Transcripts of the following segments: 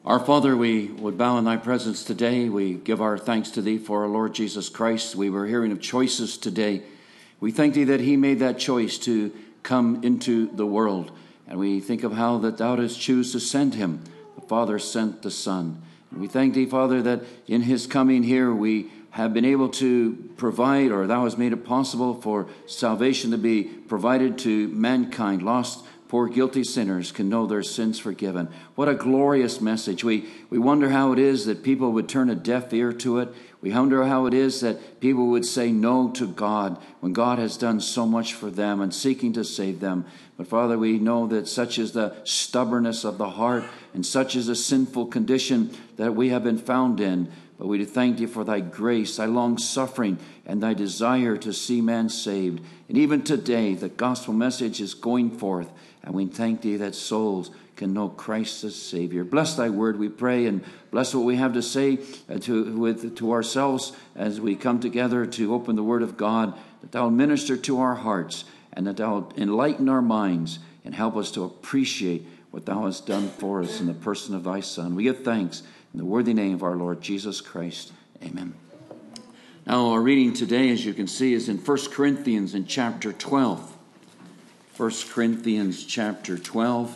Our Father, we would bow in thy presence today. We give our thanks to thee for our Lord Jesus Christ. We were hearing of choices today. We thank thee that he made that choice to come into the world. And we think of how that thou didst choose to send him. The Father sent the Son. And we thank thee, Father, that in his coming here we have been able to provide, or thou hast made it possible for salvation to be provided to mankind, lost, poor, guilty sinners can know their sins forgiven. What a glorious message. We wonder how it is that people would turn a deaf ear to it. We wonder how it is that people would say no to God when God has done so much for them and seeking to save them. But Father, we know that such is the stubbornness of the heart and such is a sinful condition that we have been found in. But we do thank thee for thy grace, thy long suffering, and thy desire to see man saved. And even today, the gospel message is going forth. And we thank thee that souls can know Christ as Savior. Bless thy word, we pray, and bless what we have to say to ourselves as we come together to open the word of God, that thou minister to our hearts, and that thou enlighten our minds, and help us to appreciate what thou hast done for us in the person of thy Son. We give thanks in the worthy name of our Lord Jesus Christ. Amen. Now, our reading today, as you can see, is in 1 Corinthians in chapter 12. 1 Corinthians chapter 12.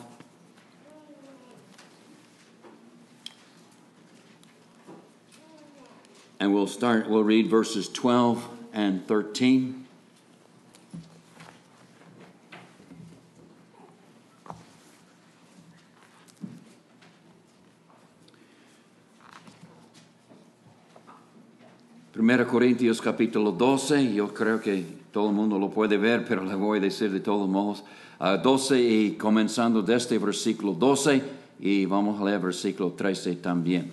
And we'll read verses 12 and 13. Primera Corintios capítulo 12, yo creo que todo el mundo lo puede ver, pero le voy a decir de todos modos. 12 y comenzando desde versículo 12 y vamos a leer versículo 13 también.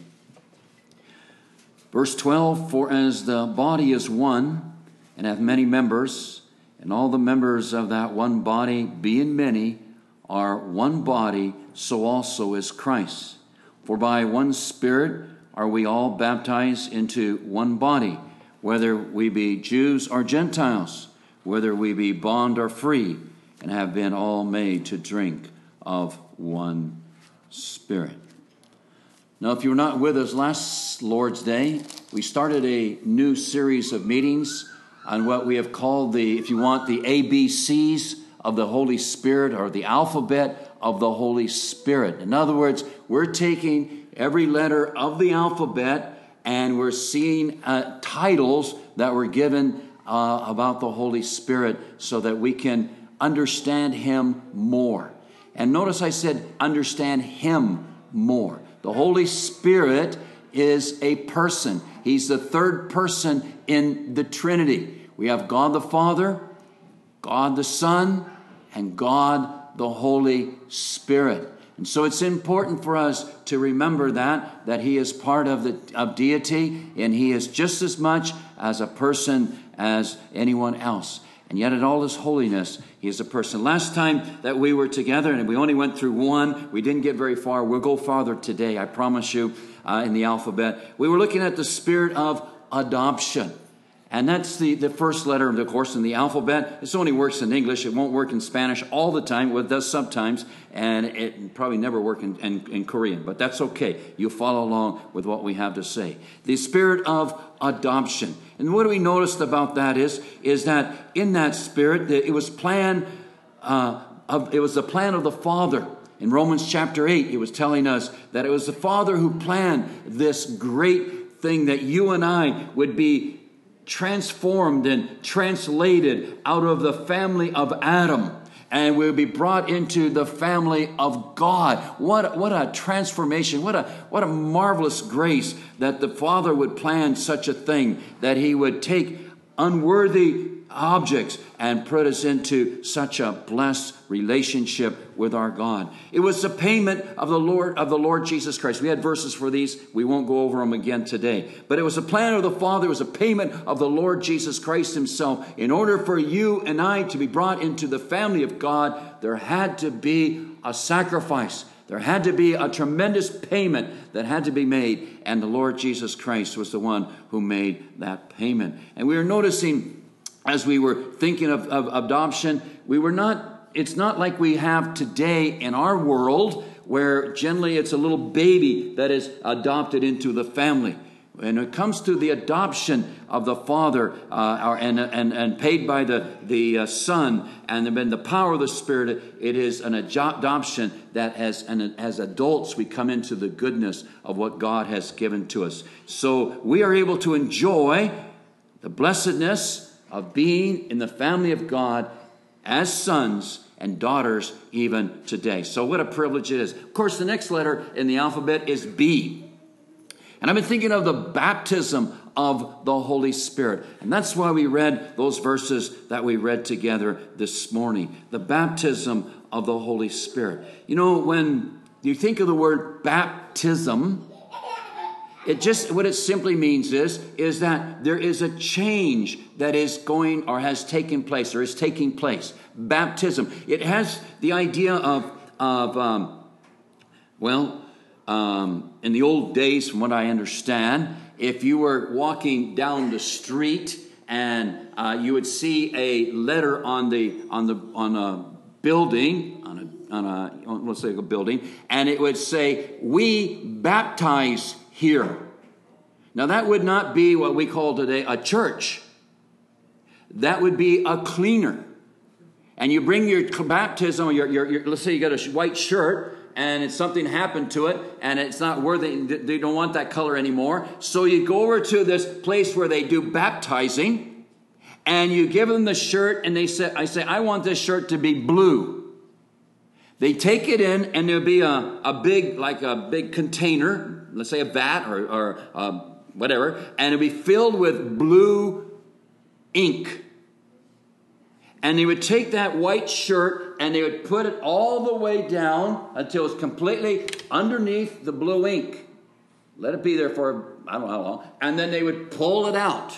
Verse 12, for as the body is one and hath many members, and all the members of that one body, being many, are one body, so also is Christ. For by one Spirit are we all baptized into one body, whether we be Jews or Gentiles, whether we be bond or free, and have been all made to drink of one Spirit. Now, if you were not with us last Lord's Day, we started a new series of meetings on what we have called the ABCs of the Holy Spirit, or the alphabet of the Holy Spirit. In other words, we're taking every letter of the alphabet, and we're seeing titles that were given about the Holy Spirit so that we can understand him more. And notice I said understand him more. The Holy Spirit is a person. He's the third person in the Trinity. We have God the Father, God the Son, and God the Holy Spirit. And so it's important for us to remember that he is part of deity, and he is just as much as a person as anyone else. And yet in all his holiness, he is a person. Last time that we were together, and we only went through one, we didn't get very far. We'll go farther today, I promise you, in the alphabet. We were looking at the spirit of adoption. And that's the first letter, of course, in the alphabet. This only works in English. It won't work in Spanish all the time. Well, it does sometimes. And it probably never work in Korean. But that's okay. You follow along with what we have to say. The spirit of adoption. And what we noticed about that is that in that spirit, it was the plan of the Father. In Romans chapter 8, it was telling us that it was the Father who planned this great thing that you and I would be transformed and translated out of the family of Adam, and we'll be brought into the family of God. What a transformation, what a marvelous grace that the Father would plan such a thing, that he would take unworthy objects and put us into such a blessed relationship with our God. It was the payment of the Lord Jesus Christ. We had verses for these. We won't go over them again today. But it was a plan of the Father. It was a payment of the Lord Jesus Christ himself. In order for you and I to be brought into the family of God, there had to be a sacrifice. There had to be a tremendous payment that had to be made. And the Lord Jesus Christ was the one who made that payment. And we were noticing, as we were thinking of adoption, it's not like we have today in our world where generally it's a little baby that is adopted into the family. When it comes to the adoption of the Father and paid by the Son and then the power of the Spirit, it is an adoption that as adults we come into the goodness of what God has given to us. So we are able to enjoy the blessedness of being in the family of God as sons and daughters even today. So what a privilege it is. Of course, the next letter in the alphabet is B. And I've been thinking of the baptism of the Holy Spirit. And that's why we read those verses that we read together this morning. The baptism of the Holy Spirit. You know, when you think of the word baptism, what it simply means is that there is a change that is going or has taken place or is taking place. Baptism. It has the idea in the old days, from what I understand, if you were walking down the street and you would see a letter on a building, let's say a building, and it would say, "We baptize here." Now that would not be what we call today a church. That would be a cleaner. And you bring your baptism, or your let's say you got a white shirt, and something happened to it, and it's not worthy, they don't want that color anymore. So you go over to this place where they do baptizing, and you give them the shirt, and I say, "I want this shirt to be blue." They take it in, and there'll be a big container, let's say a vat or whatever, and it'll be filled with blue ink. And they would take that white shirt and they would put it all the way down until it's completely underneath the blue ink. Let it be there for I don't know how long. And then they would pull it out.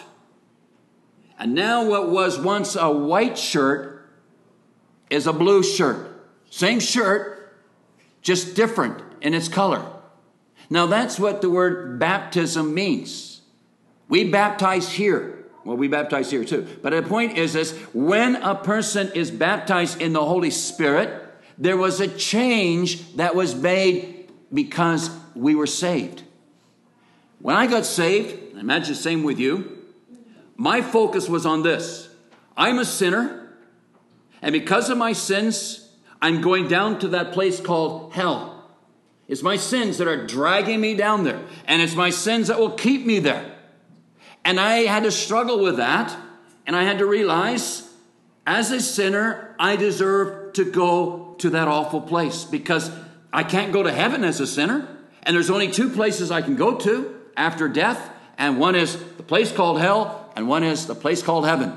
And now what was once a white shirt is a blue shirt. Same shirt, just different in its color. Now that's what the word baptism means. We baptize here. Well, we baptize here too. But the point is this: when a person is baptized in the Holy Spirit, there was a change that was made because we were saved. When I got saved, I imagine the same with you, my focus was on this. I'm a sinner, and because of my sins, I'm going down to that place called hell. It's my sins that are dragging me down there, and it's my sins that will keep me there. And I had to struggle with that, and I had to realize, as a sinner, I deserve to go to that awful place because I can't go to heaven as a sinner, and there's only two places I can go to after death, and one is the place called hell, and one is the place called heaven.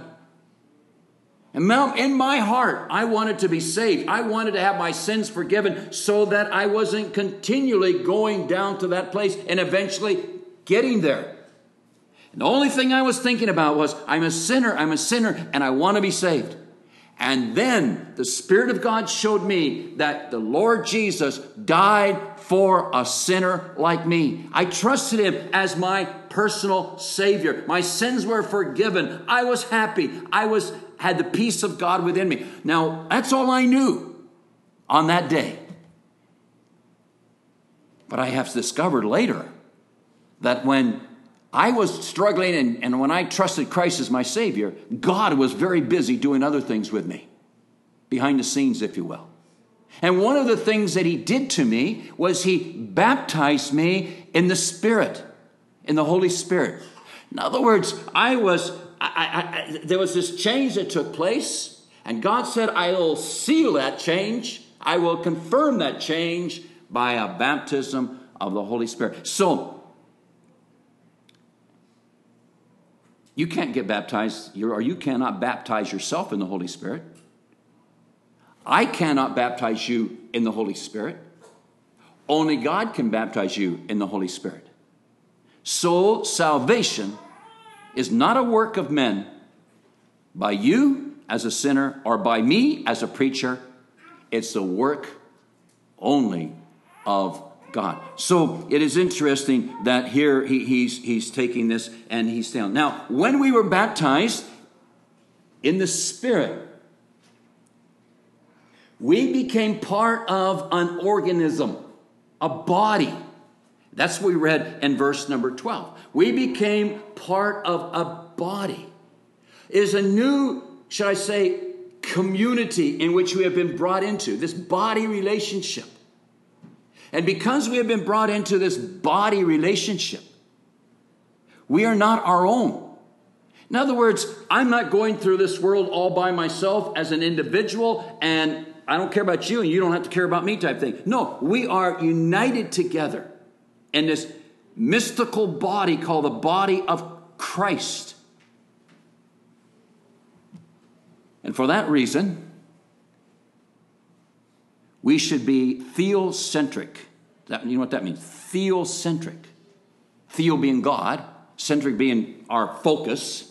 And in my heart, I wanted to be saved. I wanted to have my sins forgiven so that I wasn't continually going down to that place and eventually getting there. The only thing I was thinking about was, I'm a sinner, and I want to be saved. And then the Spirit of God showed me that the Lord Jesus died for a sinner like me. I trusted Him as my personal Savior. My sins were forgiven. I was happy. Had the peace of God within me. Now, that's all I knew on that day. But I have discovered later that when I was struggling, and when I trusted Christ as my Savior, God was very busy doing other things with me, behind the scenes, if you will. And one of the things that He did to me was He baptized me in the Spirit, in the Holy Spirit. In other words, there was this change that took place, and God said, I will seal that change. I will confirm that change by a baptism of the Holy Spirit. So, you can't get baptized, or you cannot baptize yourself in the Holy Spirit. I cannot baptize you in the Holy Spirit. Only God can baptize you in the Holy Spirit. So salvation is not a work of men by you as a sinner or by me as a preacher. It's the work only of God. So it is interesting that here he's taking this and he's down. Now, when we were baptized in the Spirit, We became part of an organism, a body. That's what we read in verse number 12. We became part of a body. It is a new, should I say, community in which we have been brought into, this body relationship. And because we have been brought into this body relationship, we are not our own. In other words, I'm not going through this world all by myself as an individual, and I don't care about you and you don't have to care about me type thing. No, we are united together in this mystical body called the body of Christ. And for that reason, we should be theocentric. You know what that means? Theocentric. Theo being God, centric being our focus.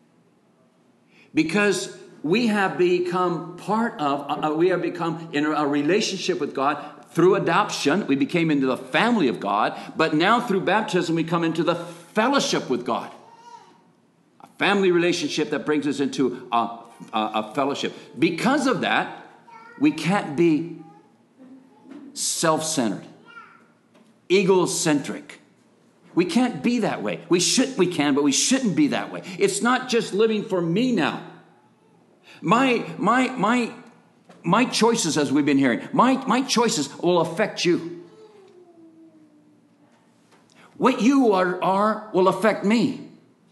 Because we have become we have become in a relationship with God through adoption. We became into the family of God. But now through baptism, we come into the fellowship with God. A family relationship that brings us into a fellowship. Because of that, we can't be self-centered, egocentric. We can't be that way. We can, but we shouldn't be that way. It's not just living for me now. My choices, as we've been hearing, my choices will affect you. What you are will affect me.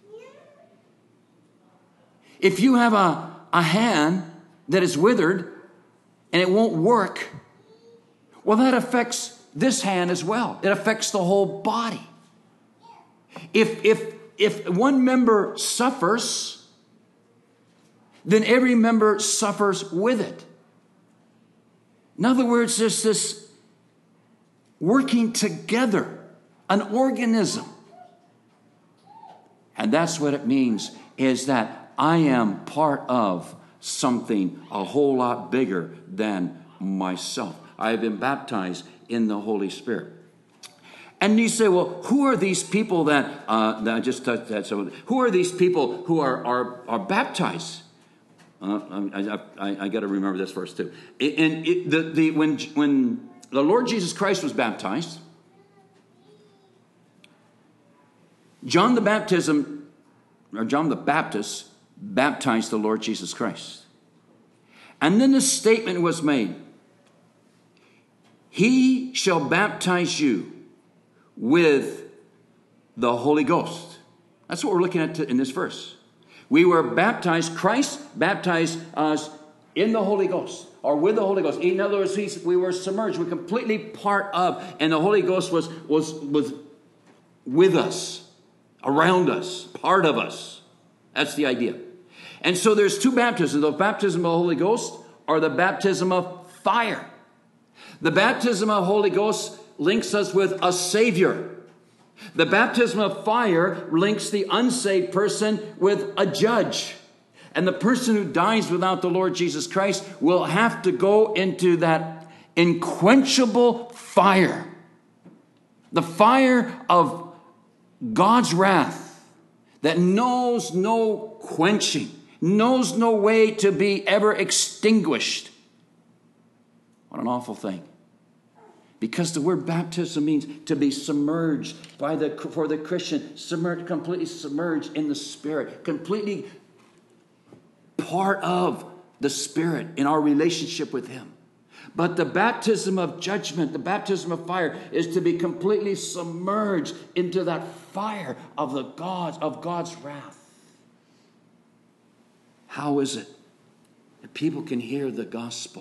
If you have a hand that is withered and it won't work, well, that affects this hand as well. It affects the whole body. If one member suffers, then every member suffers with it. In other words, there's this working together, an organism. And that's what it means, is that I am part of something a whole lot bigger than myself. I have been baptized in the Holy Spirit. And you say, well, who are these people that I just touched that? So, who are these people who are baptized? I got to remember this verse too. When the Lord Jesus Christ was baptized, John the Baptist baptized the Lord Jesus Christ. And then the statement was made, He shall baptize you with the Holy Ghost. That's what we're looking at in this verse. We were baptized, Christ baptized us in the Holy Ghost, or with the Holy Ghost. In other words, we were submerged. We're completely part of, and the Holy Ghost was with us, around us, part of us. That's the idea. And so there's two baptisms, the baptism of the Holy Ghost or the baptism of fire. The baptism of the Holy Ghost links us with a Savior. The baptism of fire links the unsaved person with a judge. And the person who dies without the Lord Jesus Christ will have to go into that unquenchable fire. The fire of God's wrath that knows no quenching, knows no way to be ever extinguished. What an awful thing. Because the word baptism means to be submerged for the Christian, completely submerged in the Spirit, completely part of the Spirit in our relationship with Him. But the baptism of judgment, the baptism of fire, is to be completely submerged into that fire of God's wrath. How is it that people can hear the gospel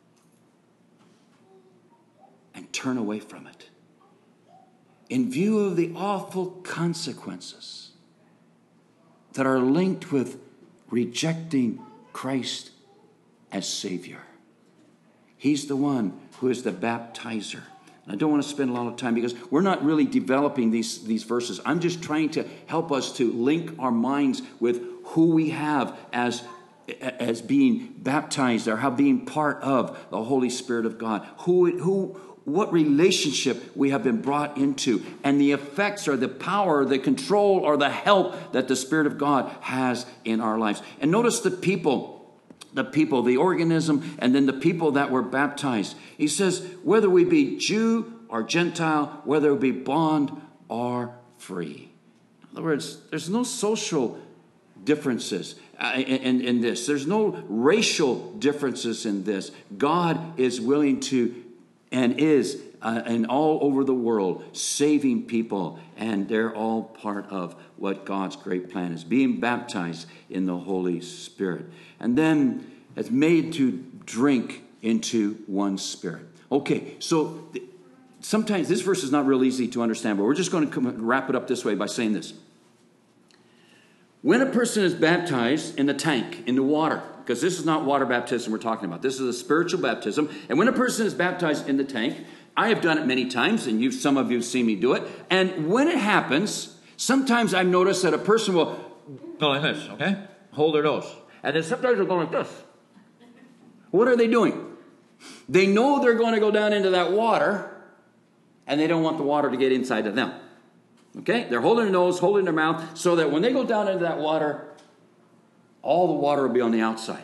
and turn away from it in view of the awful consequences that are linked with rejecting Christ as Savior? He's the one who is the baptizer. And I don't want to spend a lot of time because we're not really developing these verses. I'm just trying to help us to link our minds with who we have as being baptized or how being part of the Holy Spirit of God. What relationship we have been brought into, and the effects or the power, the control or the help that the Spirit of God has in our lives. And notice the people the people, the organism, and then the people that were baptized. He says, whether we be Jew or Gentile, whether we be bond or free. In other words, there's no social differences in this. There's no racial differences in this. God is willing to and is and all over the world saving people, and they're all part of what God's great plan is, being baptized in the Holy Spirit. And then it's made to drink into one Spirit. Okay, so sometimes this verse is not real easy to understand, but we're just going to wrap it up this way by saying this. When a person is baptized in the tank, in the water, because this is not water baptism we're talking about. This is a spiritual baptism. And when a person is baptized in the tank, I have done it many times, and some of you have seen me do it. And when it happens, sometimes I've noticed that a person will go like this, okay? Hold their nose. And then sometimes they'll go like this. What are they doing? They know they're going to go down into that water, and they don't want the water to get inside of them. Okay? They're holding their nose, holding their mouth, so that when they go down into that water, all the water will be on the outside.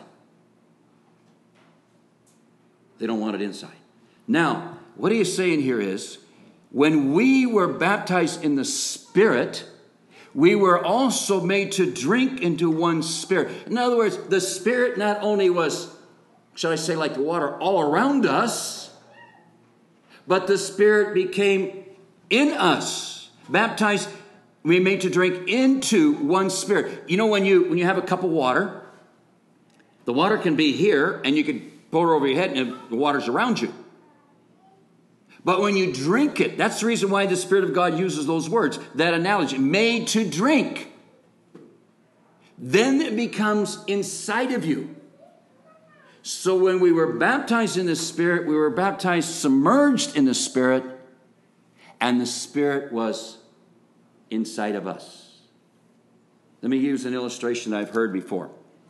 They don't want it inside. Now, what he is saying here is, when we were baptized in the Spirit, we were also made to drink into one Spirit. In other words, the Spirit not only was, shall I say, like the water all around us, but the Spirit became in us. Baptized, we made to drink into one Spirit. You know, when you have a cup of water, the water can be here, and you can pour it over your head, and the water's around you. But when you drink it, that's the reason why the Spirit of God uses those words, that analogy, made to drink. Then it becomes inside of you. So when we were baptized in the Spirit, we were baptized submerged in the Spirit, and the Spirit was inside of us. Let me use an illustration I've heard before.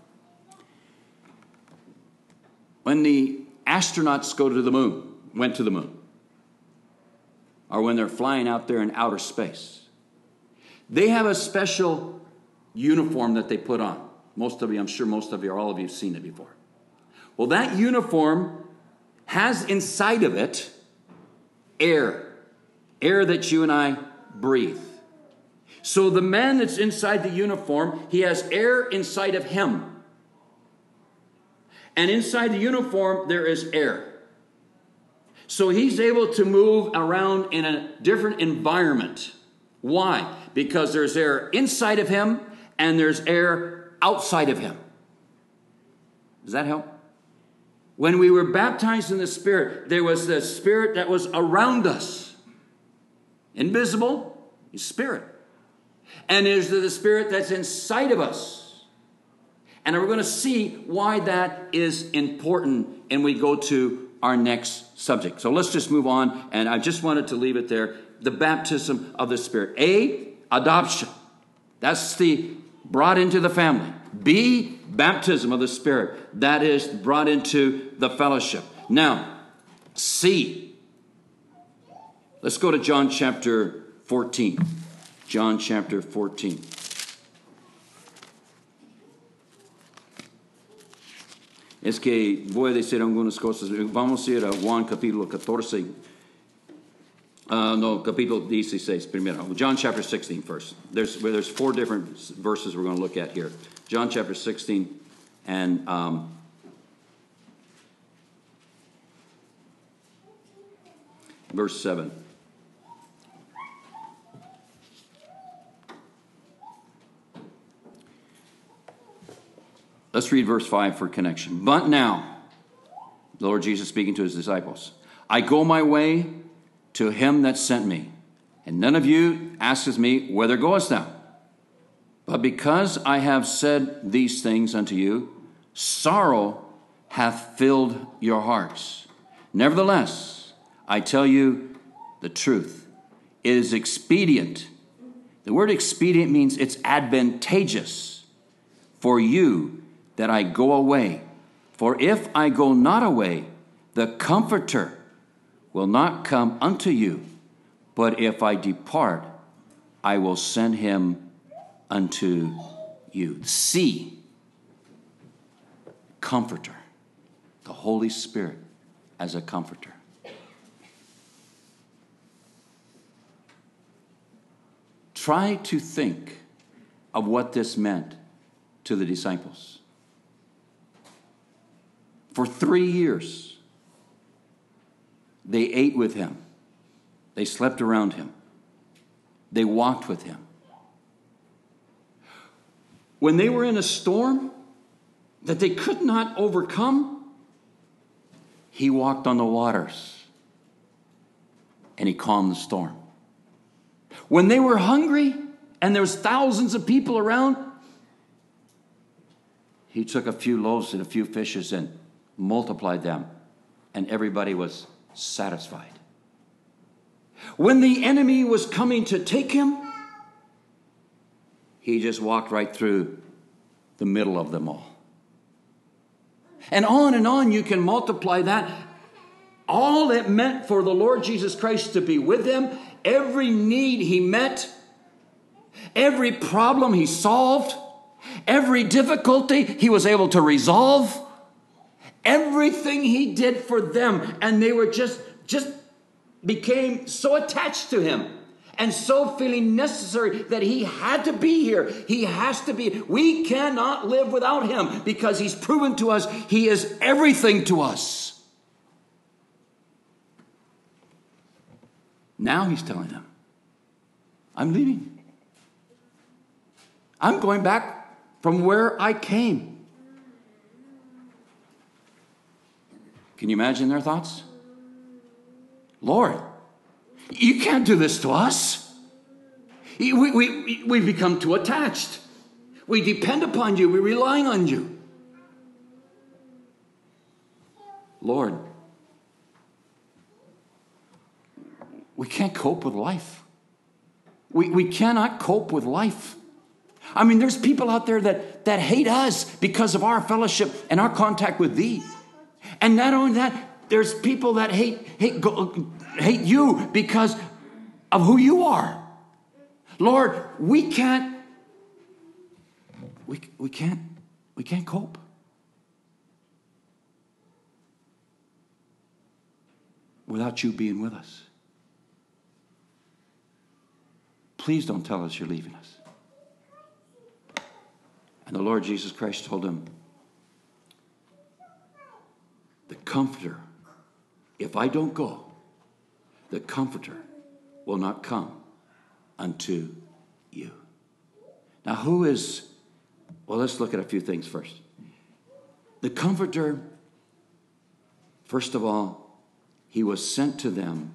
When the astronauts went to the moon, or when they're flying out there in outer space, they have a special uniform that they put on. I'm sure most of you, or all of you have seen it before. Well, that uniform has inside of it air that you and I breathe. So the man that's inside the uniform, he has air inside of him. And inside the uniform, there is air. So he's able to move around in a different environment. Why? Because there's air inside of him and there's air outside of him. Does that help? When we were baptized in the Spirit, there was the Spirit that was around us. Invisible is Spirit. And there's the Spirit that's inside of us. And we're going to see why that is important, and we go to our next subject. So let's just move on, and I just wanted to leave it there. The baptism of the Spirit. A, adoption. That's the brought into the family. B, baptism of the Spirit. That is brought into the fellowship. Now, C. Let's go to John chapter 14. John chapter 14. Es que voy a decir algunas cosas. Vamos a ir a Juan capítulo 14. Capítulo 16 primero. John chapter 16 first. There's 4 different verses we're going to look at here. John chapter 16 and verse 7. Let's read verse 5 for connection. But now, the Lord Jesus speaking to his disciples, I go my way to him that sent me, and none of you asks me, whither goest thou? But because I have said these things unto you, sorrow hath filled your hearts. Nevertheless, I tell you the truth. It is expedient. The word expedient means it's advantageous for you that I go away. For if I go not away, the Comforter will not come unto you. But if I depart, I will send him unto you. See, comforter, the Holy Spirit as a comforter. Try to think of what this meant to the disciples. For 3 years, they ate with him. They slept around him. They walked with him. When they were in a storm that they could not overcome, he walked on the waters and he calmed the storm. When they were hungry and there was thousands of people around, he took a few loaves and a few fishes and multiplied them, and everybody was satisfied. When the enemy was coming to take him, he just walked right through the middle of them all. And on you can multiply that. All it meant for the Lord Jesus Christ to be with them, every need he met, every problem he solved, every difficulty he was able to resolve, everything he did for them, and they were just became so attached to him and so feeling necessary that he had to be here. He has to be. We cannot live without him because he's proven to us he is everything to us. Now he's telling them, I'm leaving. I'm going back from where I came. Can you imagine their thoughts? Lord, you can't do this to us. We become too attached. We depend upon you. We're relying on you. Lord, we can't cope with life. We cannot cope with life. I mean, there's people out there that hate us because of our fellowship and our contact with thee. And not only that, there's people that hate you because of who you are. Lord, we can't cope. Without you being with us. Please don't tell us you're leaving us. And the Lord Jesus Christ told him, the Comforter, if I don't go, the Comforter will not come unto you. Now let's look at a few things first. The Comforter, first of all, he was sent to them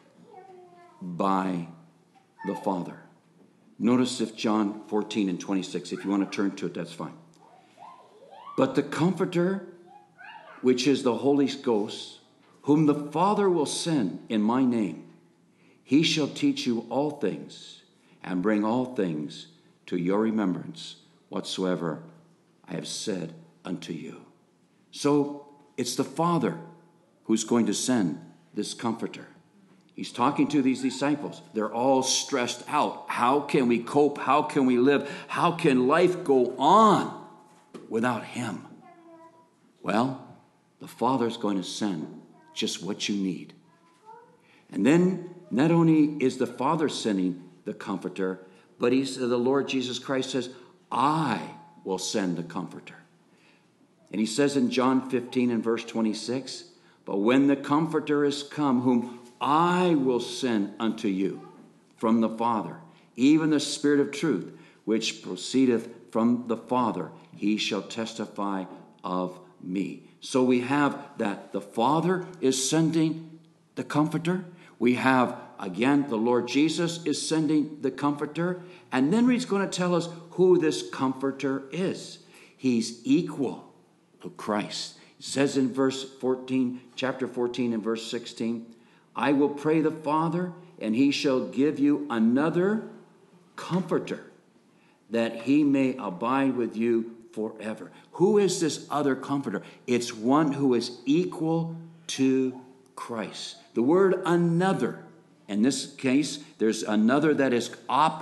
by the Father. Notice if John 14 and 26, if you want to turn to it, that's fine. But the Comforter, which is the Holy Ghost, whom the Father will send in my name, he shall teach you all things and bring all things to your remembrance whatsoever I have said unto you. So it's the Father who's going to send this Comforter. He's talking to these disciples. They're all stressed out. How can we cope? How can we live? How can life go on without him? Well, the Father's going to send just what you need. And then not only is the Father sending the Comforter, but the Lord Jesus Christ says, I will send the Comforter. And he says in John 15 and verse 26, but when the Comforter is come, whom I will send unto you from the Father, even the Spirit of truth, which proceedeth from the Father, he shall testify of me. So we have that the Father is sending the Comforter. We have, again, the Lord Jesus is sending the Comforter. And then he's going to tell us who this Comforter is. He's equal to Christ. It says in chapter 14 and verse 16, I will pray the Father, and he shall give you another Comforter, that he may abide with you forever. Who is this other Comforter? It's one who is equal to Christ. The word another, in this case, there's another that is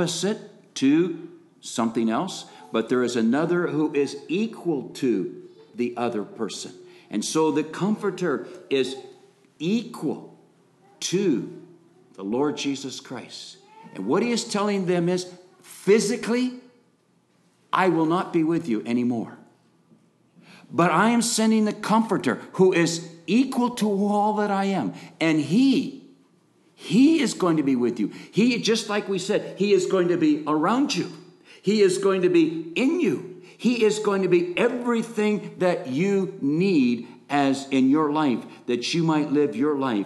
opposite to something else, but there is another who is equal to the other person. And so the Comforter is equal to the Lord Jesus Christ. And what he is telling them is, physically, I will not be with you anymore. But I am sending the Comforter who is equal to all that I am. And he is going to be with you. He, just like we said, he is going to be around you. He is going to be in you. He is going to be everything that you need as in your life, that you might live your life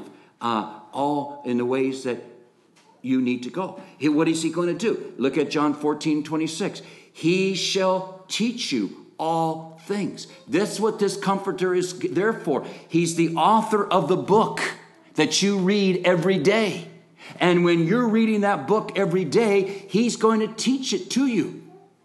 all in the ways that you need to go. What is he going to do? Look at John 14:26. He shall teach you all things. That's what this Comforter is there for. He's the author of the book that you read every day. And when you're reading that book every day, he's going to teach it to you.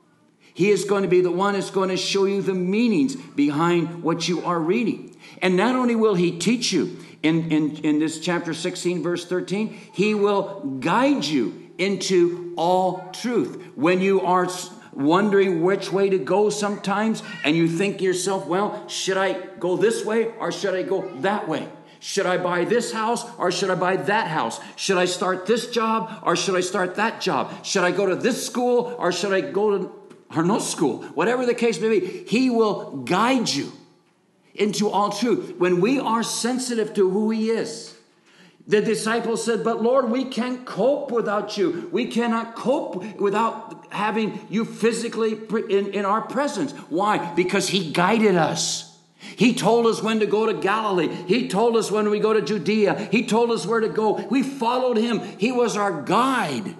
He is going to be the one that's going to show you the meanings behind what you are reading. And not only will he teach you, in this chapter 16, verse 13, he will guide you into all truth. When you are wondering which way to go sometimes, and you think to yourself, well, should I go this way or should I go that way? Should I buy this house or should I buy that house? Should I start this job or should I start that job? Should I go to this school or should I go to no school? Whatever the case may be, he will guide you into all truth. When we are sensitive to who he is, the disciples said, but Lord, we can't cope without you. We cannot cope without having you physically in our presence. Why? Because he guided us. He told us when to go to Galilee. He told us when we go to Judea. He told us where to go. We followed him. He was our guide.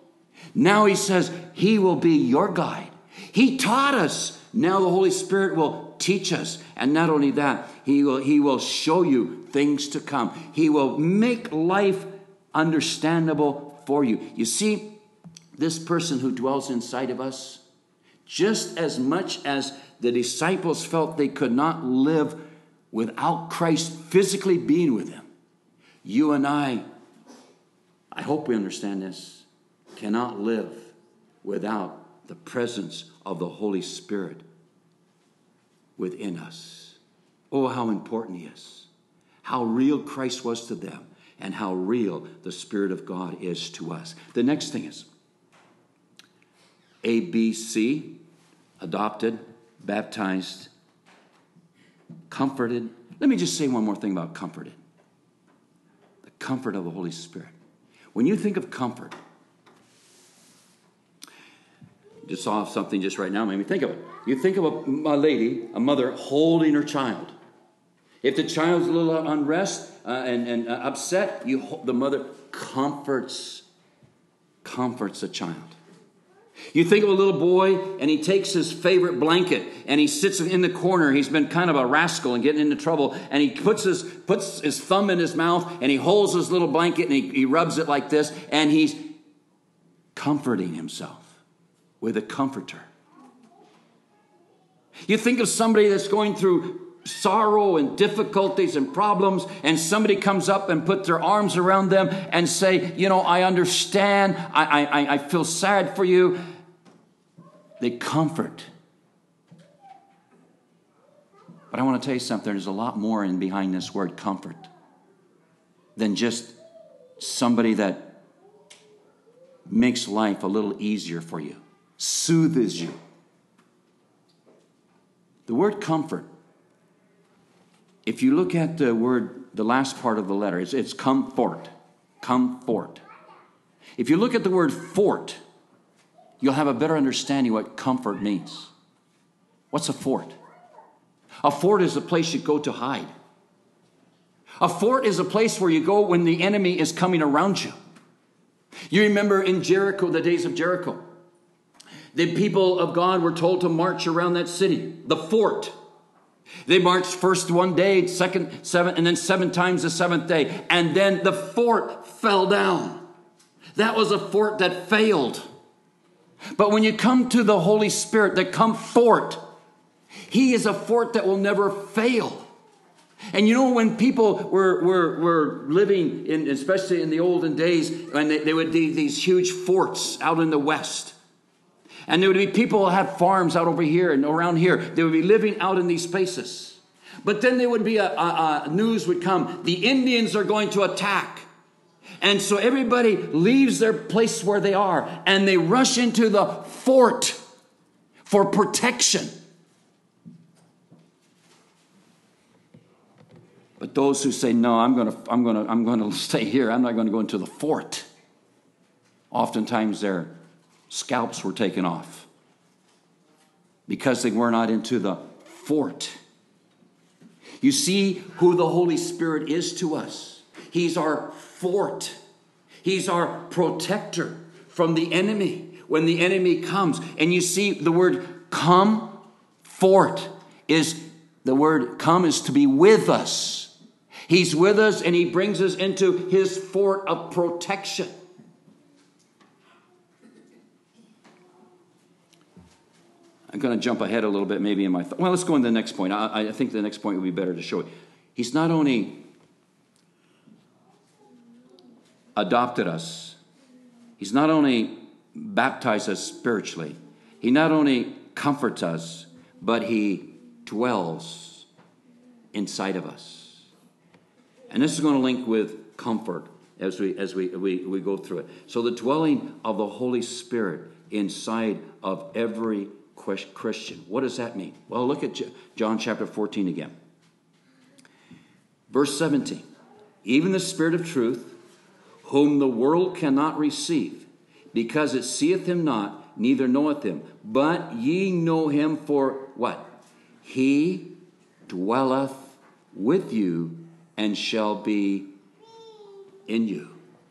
Now he says he will be your guide. He taught us. Now the Holy Spirit will teach us. And not only that, he will show you things to come. He will make life understandable for you. You see, this person who dwells inside of us, just as much as the disciples felt they could not live without Christ physically being with them, you and I hope we understand this, cannot live without the presence of the Holy Spirit within us. Oh, how important he is. How real Christ was to them and how real the Spirit of God is to us. The next thing is ABC, adopted, baptized, comforted. Let me just say one more thing about comforted. The comfort of the Holy Spirit. When you think of comfort, just saw something just right now made me think of it. You think of a lady, a mother, holding her child. If the child's a little unrest and upset, the mother comforts the child. You think of a little boy, and he takes his favorite blanket, and he sits in the corner. He's been kind of a rascal and getting into trouble, and he puts his thumb in his mouth, and he holds his little blanket, and he rubs it like this, and he's comforting himself with a comforter. You think of somebody that's going through sorrow and difficulties and problems, and somebody comes up and puts their arms around them and say, I understand, I feel sad for you. They comfort. But I want to tell you something, there's a lot more behind this word comfort than just somebody that makes life a little easier for you, soothes you. The word comfort, if you look at the word, the last part of the letter, it's comfort. Comfort. If you look at the word fort, you'll have a better understanding what comfort means. What's a fort? A fort is a place you go to hide. A fort is a place where you go when the enemy is coming around you. You remember in Jericho, the days of Jericho, the people of God were told to march around that city, the fort. They marched first one day, second, seven, and then 7 times the 7th day. And then the fort fell down. That was a fort that failed. But when you come to the Holy Spirit, the comfort, he is a fort that will never fail. And when people were living in, especially in the olden days, when they would do these huge forts out in the West. And there would be people who have farms out over here and around here. They would be living out in these spaces. But then there would be news would come. The Indians are going to attack. And so everybody leaves their place where they are. And they rush into the fort for protection. But those who say, no, I'm going to stay here. I'm not going to go into the fort. Oftentimes their scalps were taken off because they were not into the fort. You see who the Holy Spirit is to us. He's our fort. He's our protector from the enemy when the enemy comes. And you see the word come, fort, is the word come is to be with us. He's with us and he brings us into his fort of protection. I'm going to jump ahead a little bit maybe in my thought. Well, let's go on to the next point. I think the next point would be better to show it. He's not only adopted us. He's not only baptized us spiritually. He not only comforts us, but he dwells inside of us. And this is going to link with comfort as we go through it. So the dwelling of the Holy Spirit inside of every Christian. What does that mean? Well, look at John chapter 14 again. Verse 17. Even the Spirit of truth, whom the world cannot receive, because it seeth him not, neither knoweth him. But ye know him, for what? He dwelleth with you and shall be in you.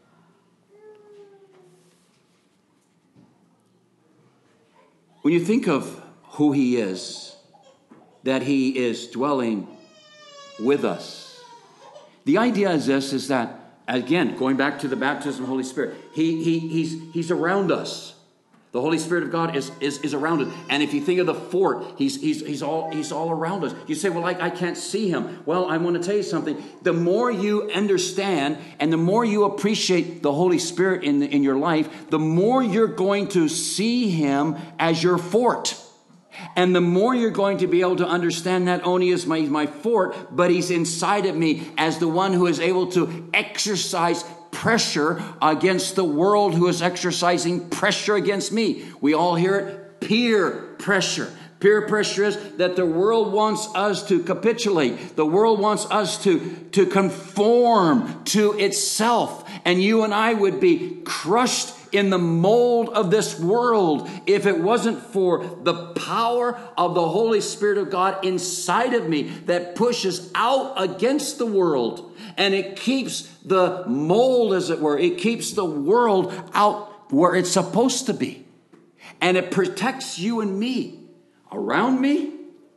When you think of who he is, that he is dwelling with us, the idea is this, is that, again, going back to the baptism of the Holy Spirit, he's around us. The Holy Spirit of God is around us. And if you think of the fort, he's all around us. You say, well, I can't see him. Well, I want to tell you something. The more you understand and the more you appreciate the Holy Spirit in your life, the more you're going to see him as your fort. And the more you're going to be able to understand not only is my fort, but he's inside of me as the one who is able to exercise pressure against the world who is exercising pressure against me. We all hear it, peer pressure. Peer pressure is that the world wants us to capitulate. The world wants us to conform to itself. And you and I would be crushed in the mold of this world if it wasn't for the power of the Holy Spirit of God inside of me that pushes out against the world. And it keeps the mold, as it were. It keeps the world out where it's supposed to be. And it protects you and me, around me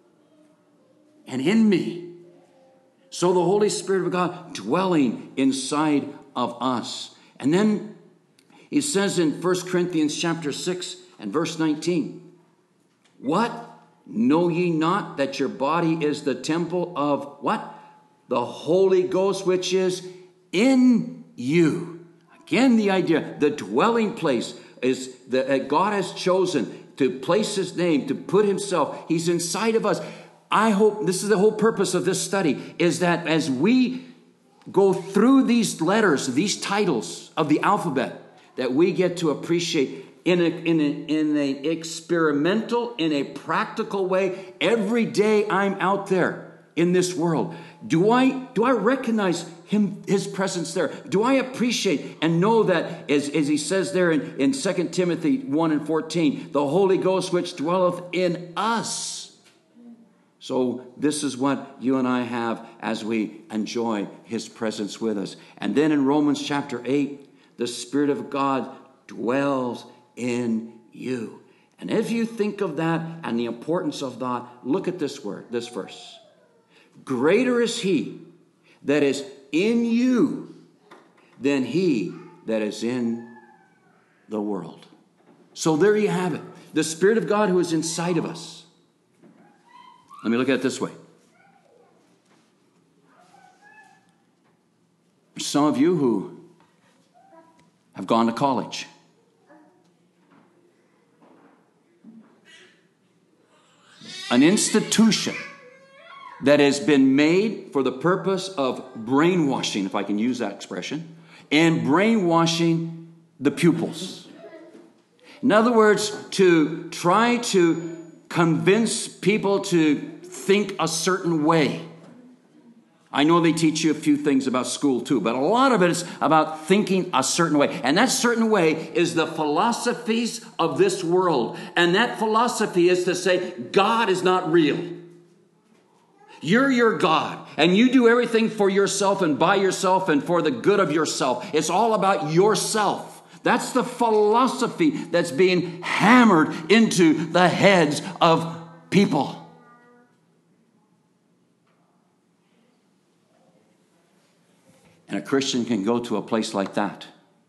and in me. So the Holy Spirit of God dwelling inside of us. And then he says in 1 Corinthians chapter 6 and verse 19, what? Know ye not that your body is the temple of what? The Holy Ghost, which is in you. Again, the idea, the dwelling place is that God has chosen to place his name, to put himself. He's inside of us. I hope, this is the whole purpose of this study, is that as we go through these letters, these titles of the alphabet, that we get to appreciate in an experimental, in a practical way. Every day I'm out there in this world. Do I recognize him, his presence there? Do I appreciate and know that, as he says there in 2 Timothy 1 and 14, the Holy Ghost which dwelleth in us? So this is what you and I have as we enjoy his presence with us. And then in Romans chapter 8, the Spirit of God dwells in you. And if you think of that and the importance of that, look at this verse. Greater is he that is in you than he that is in the world. So there you have it. The Spirit of God who is inside of us. Let me look at it this way. For some of you who have gone to college, an institution that has been made for the purpose of brainwashing, if I can use that expression, and brainwashing the pupils. In other words, to try to convince people to think a certain way. I know they teach you a few things about school too, but a lot of it is about thinking a certain way. And that certain way is the philosophies of this world. And that philosophy is to say, God is not real. You're your God, and you do everything for yourself and by yourself and for the good of yourself. It's all about yourself. That's the philosophy that's being hammered into the heads of people. And a Christian can go to a place like that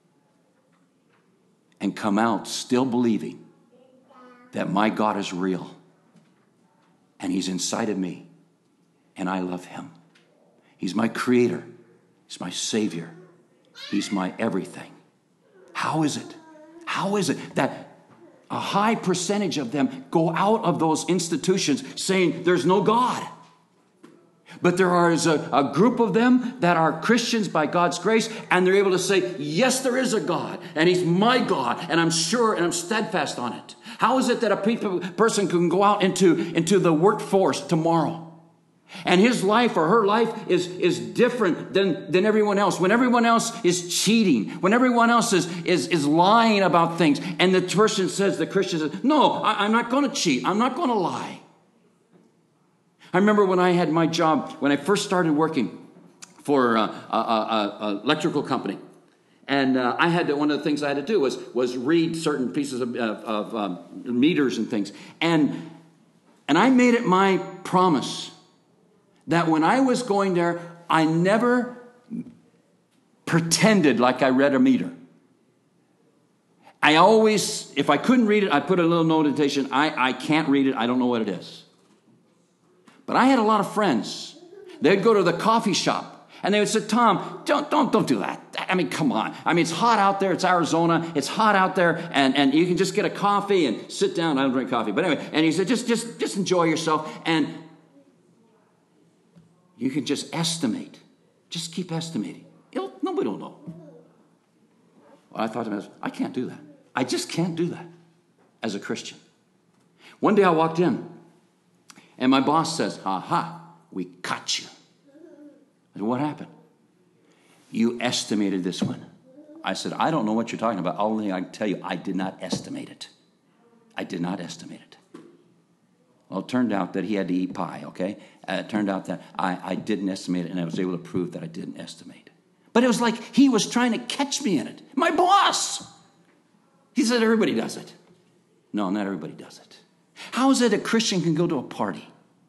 and come out still believing that my God is real and He's inside of me and I love Him. He's my creator. He's my Savior. He's my everything. How is it? How is it that a high percentage of them go out of those institutions saying there's no God? But there is a group of them that are Christians by God's grace, and they're able to say, yes, there is a God, and He's my God, and I'm sure and I'm steadfast on it. How is it that a person can go out into the workforce tomorrow, and his life or her life is different than everyone else, when everyone else is cheating, when everyone else is lying about things, and the Christian says, no, I'm not going to cheat, I'm not going to lie. I remember when I had my job, when I first started working for an electrical company. And I had one of the things I had to do was read certain pieces of meters and things. And I made it my promise that when I was going there, I never pretended like I read a meter. I always, if I couldn't read it, I put a little notation, I can't read it, I don't know what it is. But I had a lot of friends. They'd go to the coffee shop and they would say, Tom, don't do that. I mean, come on. I mean, it's hot out there. It's Arizona. It's hot out there. And you can just get a coffee and sit down. I don't drink coffee. But anyway, and he said, just enjoy yourself. And you can just estimate. Just keep estimating. Nobody will know. Well, I thought to myself, I can't do that. I just can't do that as a Christian. One day I walked in. And my boss says, we caught you. I said, what happened? You estimated this one. I said, I don't know what you're talking about. Only I can tell you, I did not estimate it. I did not estimate it. Well, it turned out that he had to eat pie, okay? It turned out that I didn't estimate it, and I was able to prove that I didn't estimate. But it was like he was trying to catch me in it. My boss! He said, everybody does it. No, not everybody does it. How is it a Christian can go to a party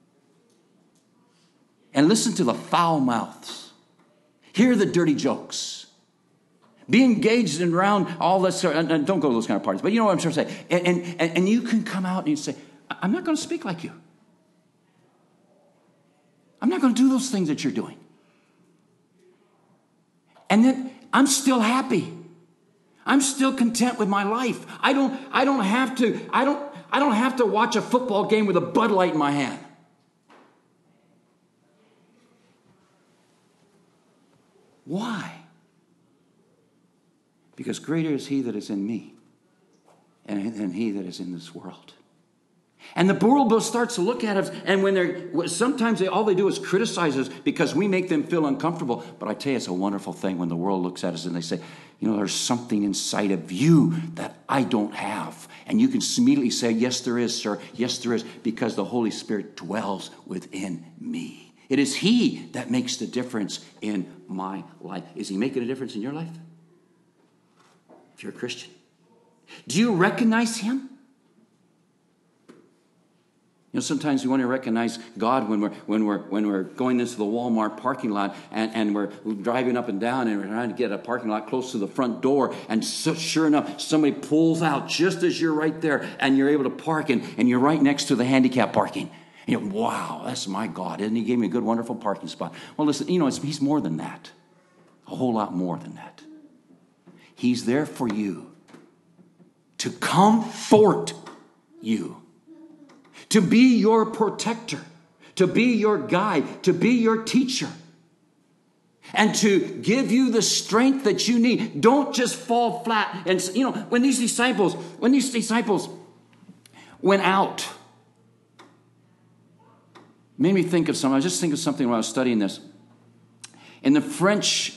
and listen to the foul mouths, hear the dirty jokes, be engaged in around all this, and don't go to those kind of parties, but you know what I'm trying to say. And you can come out and you say, I'm not going to speak like you. I'm not going to do those things that you're doing. And then I'm still happy. I'm still content with my life. I don't have to watch a football game with a Bud Light in my hand. Why? Because greater is He that is in me than he that is in this world. And the world starts to look at us, and sometimes all they do is criticize us because we make them feel uncomfortable. But I tell you, it's a wonderful thing when the world looks at us and they say, there's something inside of you that I don't have. And you can immediately say, yes, there is, sir. Yes, there is, because the Holy Spirit dwells within me. It is He that makes the difference in my life. Is He making a difference in your life? If you're a Christian. Do you recognize Him? Sometimes we want to recognize God when we're going into the Walmart parking lot and we're driving up and down and we're trying to get a parking lot close to the front door, and so, sure enough, somebody pulls out just as you're right there and you're able to park, and you're right next to the handicap parking. And wow, that's my God, isn't He? Gave me a good, wonderful parking spot. Well, listen, He's more than that. A whole lot more than that. He's there for you to comfort you, to be your protector, to be your guide, to be your teacher, and to give you the strength that you need. Don't just fall flat. And when these disciples went out, made me think of something. I was just thinking of something when I was studying this. In the French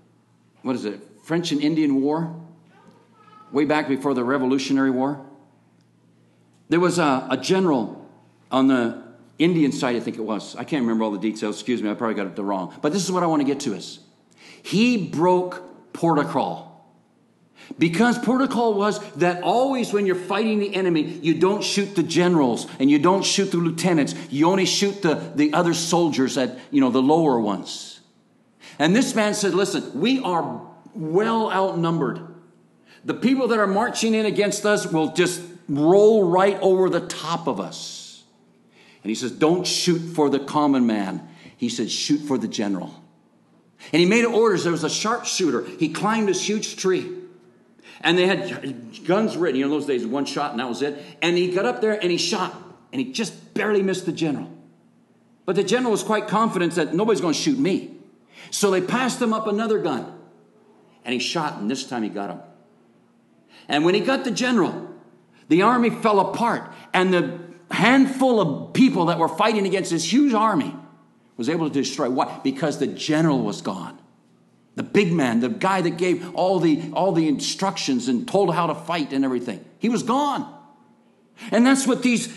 and Indian War, way back before the Revolutionary War, there was a general on the Indian side, I think it was. I can't remember all the details. Excuse me, I probably got it wrong. But this is what I want to get to is, he broke protocol. Because protocol was that always when you're fighting the enemy, you don't shoot the generals and you don't shoot the lieutenants. You only shoot the other soldiers the lower ones. And this man said, listen, we are well outnumbered. The people that are marching in against us will just roll right over the top of us. And he says, don't shoot for the common man. He said, shoot for the general. And he made orders. There was a sharpshooter. He climbed this huge tree. And they had guns ready. In those days, one shot and that was it. And he got up there and he shot. And he just barely missed the general. But the general was quite confident that nobody's going to shoot me. So they passed him up another gun. And he shot, and this time he got him. And when he got the general, the army fell apart. And the handful of people that were fighting against this huge army was able to destroy. Why? Because the general was gone. The big man, the guy that gave all the instructions and told how to fight and everything. He was gone. And that's what these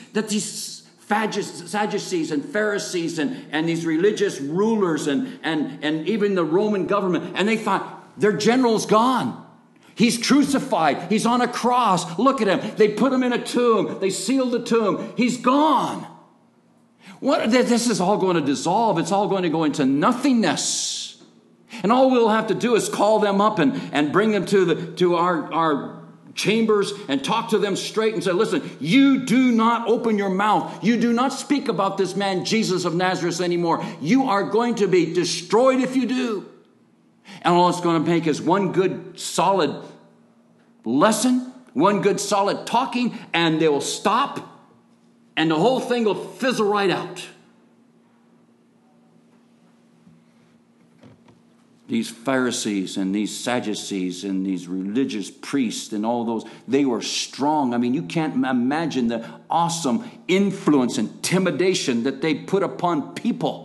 Sadducees and Pharisees and these religious rulers and even the Roman government, and they thought, their general's gone. He's crucified. He's on a cross. Look at him. They put him in a tomb. They sealed the tomb. He's gone. This is all going to dissolve. It's all going to go into nothingness. And all we'll have to do is call them up and bring them to our chambers and talk to them straight and say, listen, you do not open your mouth. You do not speak about this man, Jesus of Nazareth, anymore. You are going to be destroyed if you do. And all it's going to make is one good solid lesson, one good solid talking, and they will stop, and the whole thing will fizzle right out. These Pharisees and these Sadducees and these religious priests and all those, they were strong. I mean, you can't imagine the awesome influence, intimidation that they put upon people.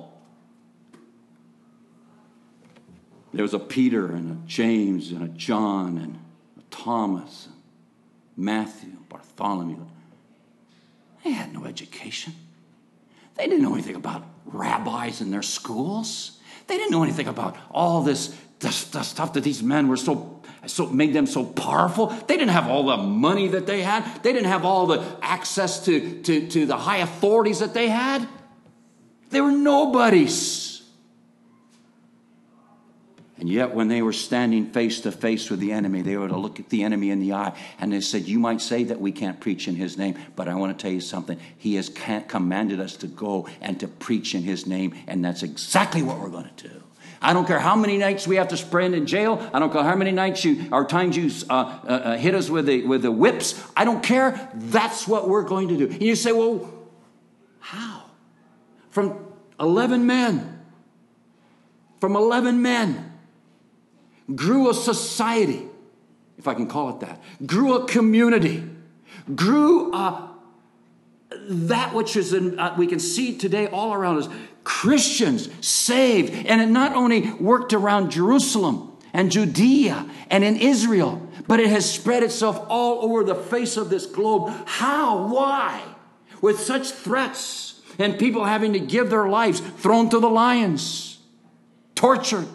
There was a Peter and a James and a John and a Thomas, and Matthew, Bartholomew. They had no education. They didn't know anything about rabbis in their schools. They didn't know anything about all the stuff that these men were so made them so powerful. They didn't have all the money that they had. They didn't have all the access to the high authorities that they had. They were nobodies. And yet when they were standing face to face with the enemy, they were to look at the enemy in the eye, and they said, you might say that we can't preach in his name, but I want to tell you something. He has commanded us to go and to preach in his name, and that's exactly what we're going to do. I don't care how many nights we have to spend in jail. I don't care how many nights times you hit us with the whips. I don't care. That's what we're going to do. And you say, well, how? From 11 men grew a society, if I can call it that, grew a community, grew that which is we can see today all around us, Christians saved. And it not only worked around Jerusalem and Judea and in Israel, but it has spread itself all over the face of this globe. How? Why? With such threats and people having to give their lives, thrown to the lions, tortured.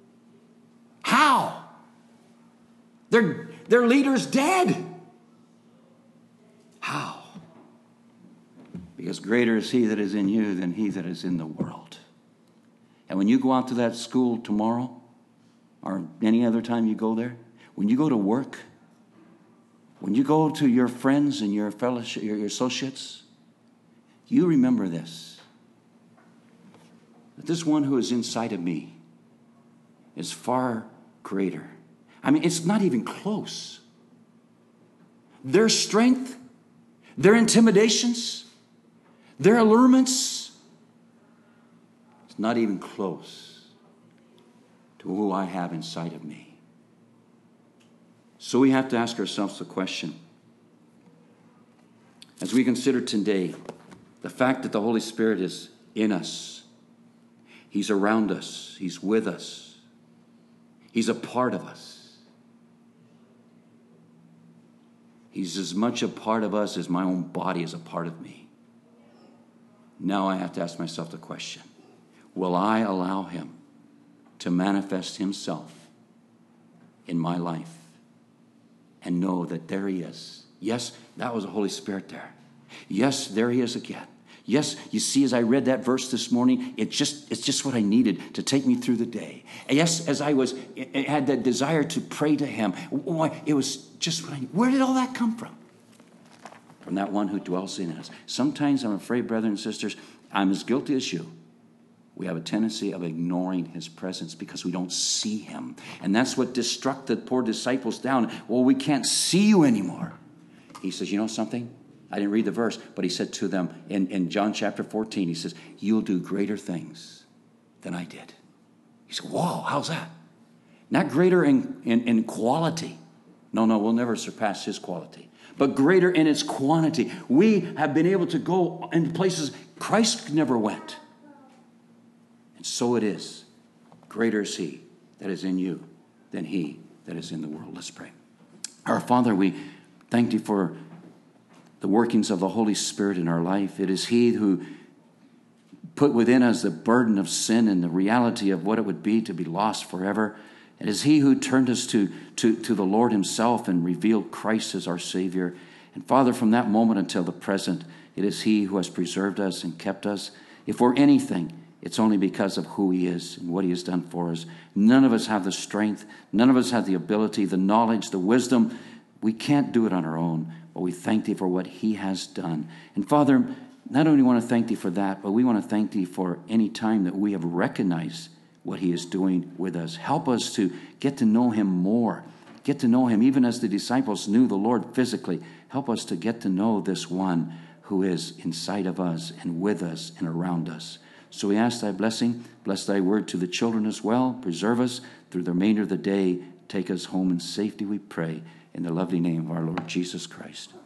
How? Their leader's dead. How? Because greater is he that is in you than he that is in the world. And when you go out to that school tomorrow, or any other time you go there, when you go to work, when you go to your friends and your fellowship, your associates, you remember this, that this one who is inside of me is far greater. I mean, it's not even close. Their strength, their intimidations, Their allurements, it's not even close to who I have inside of me. So we have to ask ourselves the question, as we consider today the fact that the Holy Spirit is in us, He's around us, He's with us, He's a part of us. He's as much a part of us as my own body is a part of me. Now I have to ask myself the question, will I allow Him to manifest Himself in my life and know that there He is? Yes, that was the Holy Spirit there. Yes, there He is again. Yes, you see, as I read that verse this morning, it's just what I needed to take me through the day. And yes, as I had that desire to pray to Him, it was just what I needed. Where did all that come from? From that one who dwells in us. Sometimes, I'm afraid, brothers and sisters, I'm as guilty as you. We have a tendency of ignoring His presence because we don't see Him. And that's what struck the poor disciples down. Well, we can't see you anymore. He says, you know something? I didn't read the verse, but He said to them in John chapter 14, He says, you'll do greater things than I did. He said, whoa, how's that? Not greater in quality. No, we'll never surpass His quality. But greater in its quantity. We have been able to go into places Christ never went. And so it is. Greater is He that is in you than he that is in the world. Let's pray. Our Father, we thank Thee for the workings of the Holy Spirit in our life. It is He who put within us the burden of sin and the reality of what it would be to be lost forever. It is He who turned us to the Lord Himself and revealed Christ as our Savior. And Father, from that moment until the present, it is He who has preserved us and kept us. If we're anything, it's only because of who He is and what He has done for us. None of us have the strength. None of us have the ability, the knowledge, the wisdom. We can't do it on our own, but we thank Thee for what He has done. And Father, not only want to thank Thee for that, but we want to thank Thee for any time that we have recognized what He is doing with us. Help us to get to know Him more. Get to know Him even as the disciples knew the Lord physically. Help us to get to know this one who is inside of us and with us and around us. So we ask Thy blessing. Bless Thy word to the children as well. Preserve us through the remainder of the day. Take us home in safety, we pray. In the lovely name of our Lord Jesus Christ.